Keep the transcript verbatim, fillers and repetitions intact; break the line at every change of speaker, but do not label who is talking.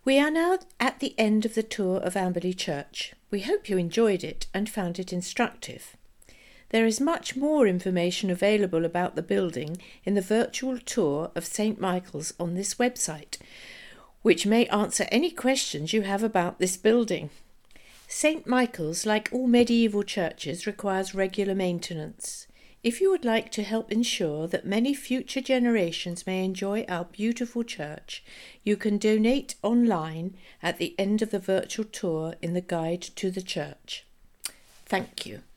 We are now at the end of the tour of Amberley Church. We hope you enjoyed it and found it instructive. There is much more information available about the building in the virtual tour of St Michael's on this website, which may answer any questions you have about this building. St Michael's, like all medieval churches, requires regular maintenance. If you would like to help ensure that many future generations may enjoy our beautiful church, you can donate online at the end of the virtual tour in the guide to the church. Thank you.